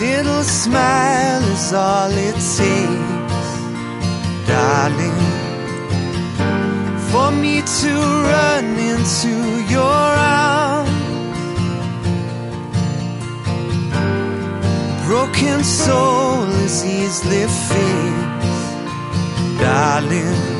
little smile is all it takes, darling, for me to run into your arms. Broken soul is easily fixed, darling,